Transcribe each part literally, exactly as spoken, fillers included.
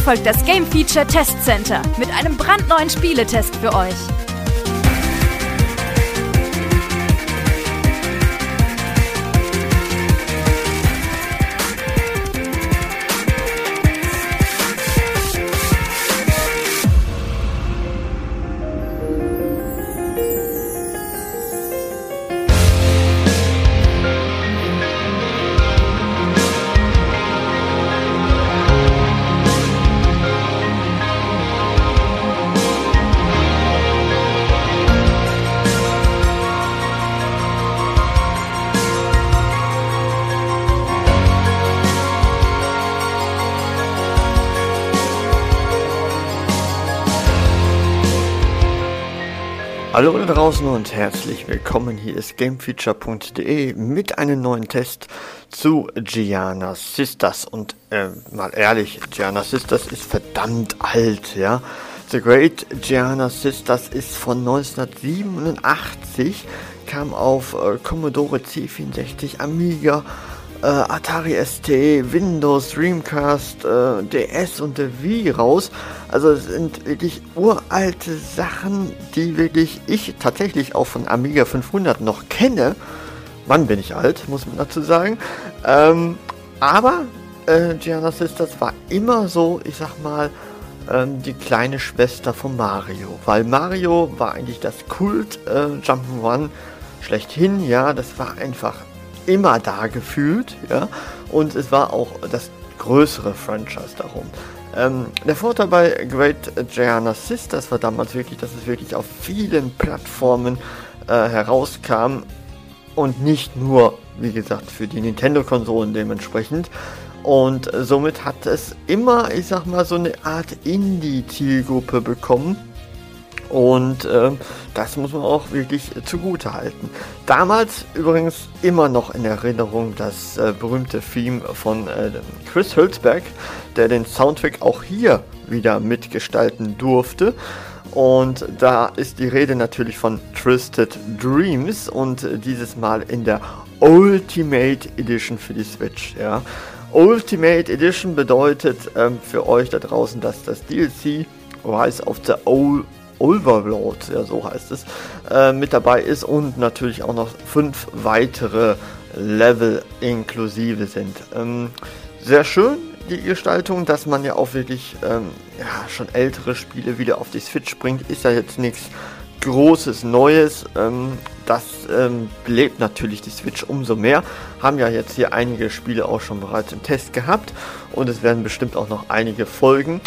folgt das Game Feature Test Center mit einem brandneuen Spieletest für euch. Hallo da draußen und herzlich willkommen, hier ist Gamefeature punkt de mit einem neuen Test zu Giana Sisters und äh, mal ehrlich, Giana Sisters ist verdammt alt, ja. The Great Giana Sisters ist von neunzehnhundertsiebenundachtzig, kam auf äh, Commodore C vierundsechzig, Amiga, äh, Atari S T, Windows, Dreamcast, äh, D S und der Wii raus. Also es sind wirklich uralte Sachen, die wirklich ich tatsächlich auch von Amiga fünfhundert noch kenne. Mann, bin ich alt, muss man dazu sagen. Ähm, aber äh, Giana Sisters war immer so, ich sag mal, ähm, die kleine Schwester von Mario. Weil Mario war eigentlich das Kult äh, Jump'n'Run schlechthin, ja, das war einfach immer da gefühlt, ja, und es war auch das größere Franchise darum. Ähm, der Vorteil bei Great Giana Sisters war damals wirklich, dass es wirklich auf vielen Plattformen äh, herauskam und nicht nur, wie gesagt, für die Nintendo-Konsolen dementsprechend. Und äh, somit hat es immer, ich sag mal, so eine Art Indie-Zielgruppe bekommen. Und äh, das muss man auch wirklich äh, zugute halten. Damals übrigens immer noch in Erinnerung das äh, berühmte Theme von äh, Chris Hülsberg, der den Soundtrack auch hier wieder mitgestalten durfte. Und da ist die Rede natürlich von Twisted Dreams und äh, dieses Mal in der Ultimate Edition für die Switch. Ja. Ultimate Edition bedeutet ähm, für euch da draußen, dass das D L C Rise of the Old Overlord, ja so heißt es, äh, mit dabei ist und natürlich auch noch fünf weitere Level inklusive sind. Ähm, sehr schön die Gestaltung, dass man ja auch wirklich ähm, ja, schon ältere Spiele wieder auf die Switch bringt, ist ja jetzt nichts Großes Neues. Ähm, das ähm, belebt natürlich die Switch umso mehr. Haben ja jetzt hier einige Spiele auch schon bereits im Test gehabt und es werden bestimmt auch noch einige folgen.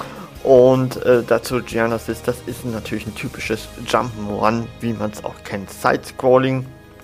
Und äh, dazu Giana Sisters ist natürlich ein typisches Jump'n'Run, wie man es auch kennt. Side-Scrolling,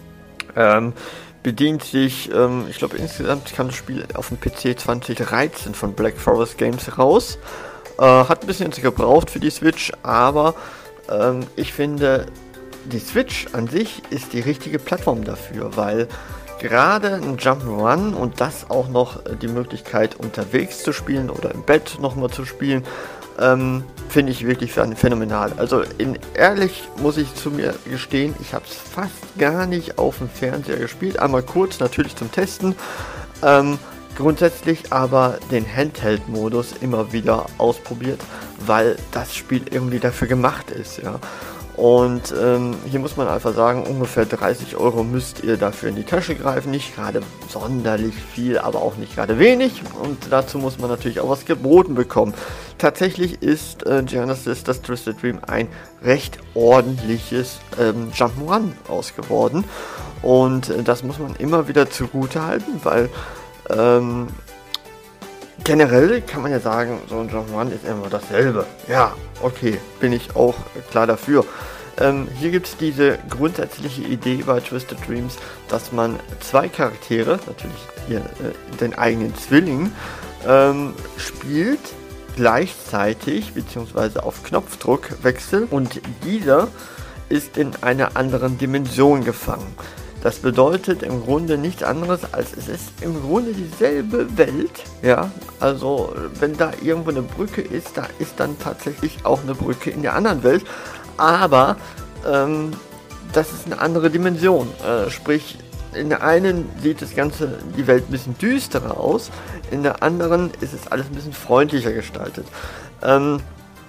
ähm, bedient sich, ähm, ich glaube insgesamt kam das Spiel auf dem P C zwanzig dreizehn von Black Forest Games raus. Äh, hat ein bisschen gebraucht für die Switch, aber ähm, ich finde, die Switch an sich ist die richtige Plattform dafür, weil gerade ein Jump'n'Run und das auch noch die Möglichkeit unterwegs zu spielen oder im Bett nochmal zu spielen, Ähm, finde ich wirklich phänomenal. Also in, ehrlich muss ich zu mir gestehen, ich habe es fast gar nicht auf dem Fernseher gespielt. Einmal kurz natürlich zum Testen. Ähm, grundsätzlich aber den Handheld-Modus immer wieder ausprobiert, weil das Spiel irgendwie dafür gemacht ist. Ja. Und ähm, hier muss man einfach sagen, ungefähr dreißig Euro müsst ihr dafür in die Tasche greifen. Nicht gerade sonderlich viel, aber auch nicht gerade wenig. Und dazu muss man natürlich auch was geboten bekommen. Tatsächlich ist äh, Giana Sisters Twisted Dream ein recht ordentliches ähm, Jump'n'Run ausgeworden. Und äh, das muss man immer wieder zugute halten, weil ähm, generell kann man ja sagen, so ein Jump'n'Run ist immer dasselbe. Ja, okay, bin ich auch klar dafür. Ähm, hier gibt es diese grundsätzliche Idee bei Twisted Dreams, dass man zwei Charaktere, natürlich hier, äh, den eigenen Zwilling, ähm, spielt, gleichzeitig bzw. auf Knopfdruck wechselt und dieser ist in einer anderen Dimension gefangen. Das bedeutet im Grunde nichts anderes, als es ist im Grunde dieselbe Welt, ja, also wenn da irgendwo eine Brücke ist, da ist dann tatsächlich auch eine Brücke in der anderen Welt, aber ähm, das ist eine andere Dimension, äh, sprich in der einen sieht das Ganze, die Welt ein bisschen düsterer aus, in der anderen ist es alles ein bisschen freundlicher gestaltet. ähm,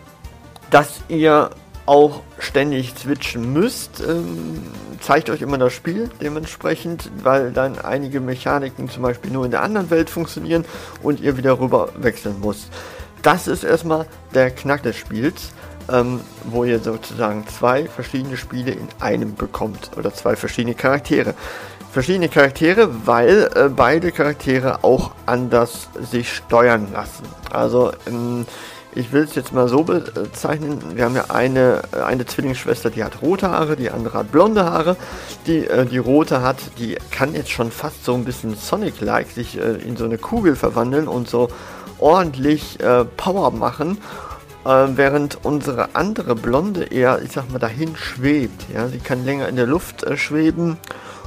dass ihr auch ständig switchen müsst, ähm, zeigt euch immer das Spiel dementsprechend, weil dann einige Mechaniken zum Beispiel nur in der anderen Welt funktionieren und ihr wieder rüber wechseln müsst. Das ist erstmal der Knack des Spiels, ähm, wo ihr sozusagen zwei verschiedene Spiele in einem bekommt oder zwei verschiedene Charaktere. Verschiedene Charaktere, weil äh, beide Charaktere auch anders sich steuern lassen. Also ähm, ich will es jetzt mal so bezeichnen, wir haben ja eine, eine Zwillingsschwester, die hat rote Haare, die andere hat blonde Haare. Die, äh, die rote hat, die kann jetzt schon fast so ein bisschen Sonic-like sich äh, in so eine Kugel verwandeln und so ordentlich äh, Power machen, äh, während unsere andere blonde eher, ich sag mal, dahin schwebt. Ja? Sie kann länger in der Luft äh, schweben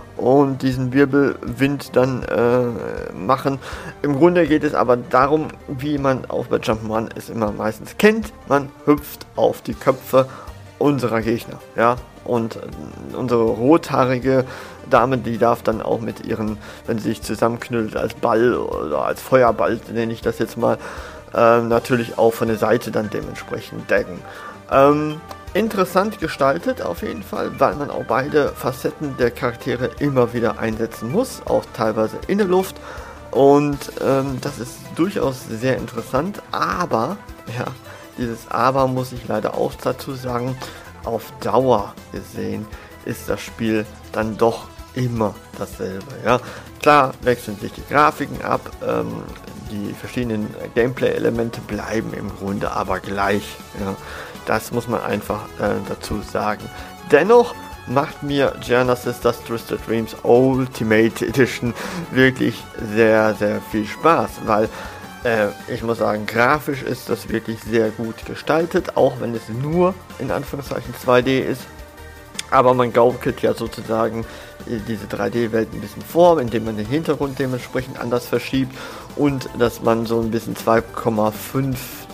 und diesen Wirbelwind dann äh, machen. Im Grunde geht es aber darum, wie man auch bei Jump'n'Run es immer meistens kennt, man hüpft auf die Köpfe unserer Gegner, ja, und äh, unsere rothaarige Dame, die darf dann auch mit ihren, wenn sie sich zusammenknüllt als Ball oder als Feuerball, nenne ich das jetzt mal, äh, natürlich auch von der Seite dann dementsprechend decken. Ähm, Interessant gestaltet auf jeden Fall, weil man auch beide Facetten der Charaktere immer wieder einsetzen muss, auch teilweise in der Luft. Und ähm, das ist durchaus sehr interessant, aber, ja, dieses Aber muss ich leider auch dazu sagen, auf Dauer gesehen ist das Spiel dann doch immer dasselbe. Ja, klar wechseln sich die Grafiken ab, ähm, die verschiedenen Gameplay-Elemente bleiben im Grunde aber gleich. Ja. Das muss man einfach äh, dazu sagen. Dennoch macht mir Giana Sisters Twisted Dreams Ultimate Edition wirklich sehr, sehr viel Spaß, weil äh, ich muss sagen, grafisch ist das wirklich sehr gut gestaltet, auch wenn es nur in Anführungszeichen zwei D ist. Aber man gaukelt ja sozusagen diese drei D-Welt ein bisschen vor, indem man den Hintergrund dementsprechend anders verschiebt und dass man so ein bisschen zwei Komma fünf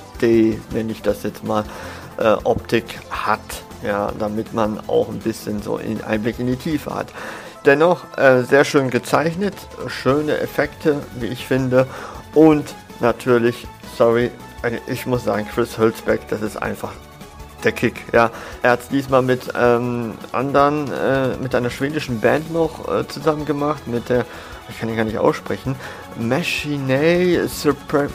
D, nenne ich das jetzt mal, äh, Optik hat, ja, damit man auch ein bisschen so einen Einblick in die Tiefe hat. Dennoch äh, sehr schön gezeichnet, schöne Effekte, wie ich finde, und natürlich, sorry, ich muss sagen, Chris Hülsbeck, das ist einfach der Kick, ja. Er hat es diesmal mit ähm, anderen, äh, mit einer schwedischen Band noch äh, zusammen gemacht, mit der, ich kann ihn gar nicht aussprechen, Machine Supre-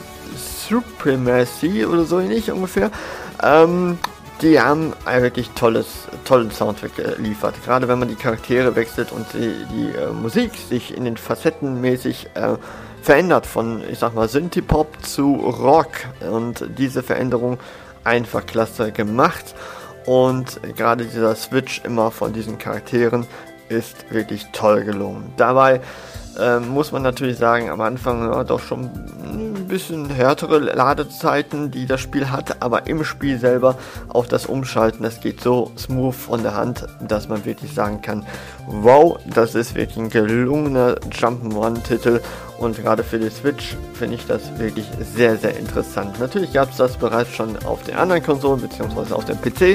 Supremacy oder so ähnlich ungefähr. Ähm, die haben ein wirklich tolles, tollen Soundtrack geliefert. Gerade wenn man die Charaktere wechselt und die, die äh, Musik sich in den Facetten mäßig äh, verändert, von, ich sag mal, Synthie-Pop zu Rock, und diese Veränderung einfach klasse gemacht, und gerade dieser Switch immer von diesen Charakteren ist wirklich toll gelungen. Dabei äh, muss man natürlich sagen, am Anfang ja, doch schon ein bisschen härtere Ladezeiten, die das Spiel hat, aber im Spiel selber auch das Umschalten, das geht so smooth von der Hand, dass man wirklich sagen kann, wow, das ist wirklich ein gelungener Jump'n'Run-Titel, und gerade für die Switch finde ich das wirklich sehr, sehr interessant. Natürlich gab es das bereits schon auf den anderen Konsolen bzw. auf dem P C,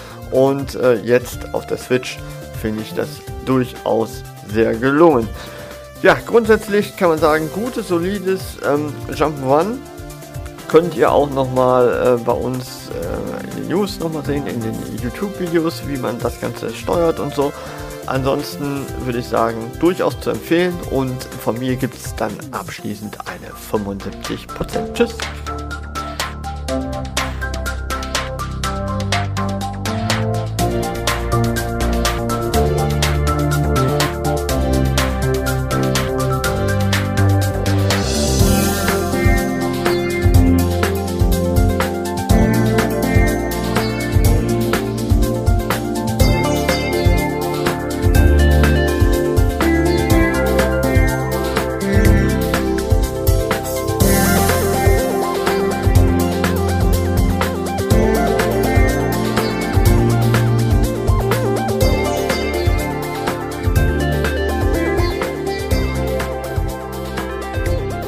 und äh, jetzt auf der Switch finde ich das durchaus sehr gelungen. Ja, grundsätzlich kann man sagen, gutes, solides ähm, Jump'n'Run. Könnt ihr auch nochmal äh, bei uns äh, in den News nochmal sehen, in den YouTube-Videos, wie man das Ganze steuert und so. Ansonsten würde ich sagen, durchaus zu empfehlen, und von mir gibt es dann abschließend eine fünfundsiebzig Prozent. Tschüss!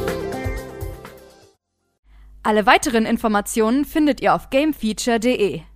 Alle weiteren Informationen findet ihr auf gamefeature punkt de.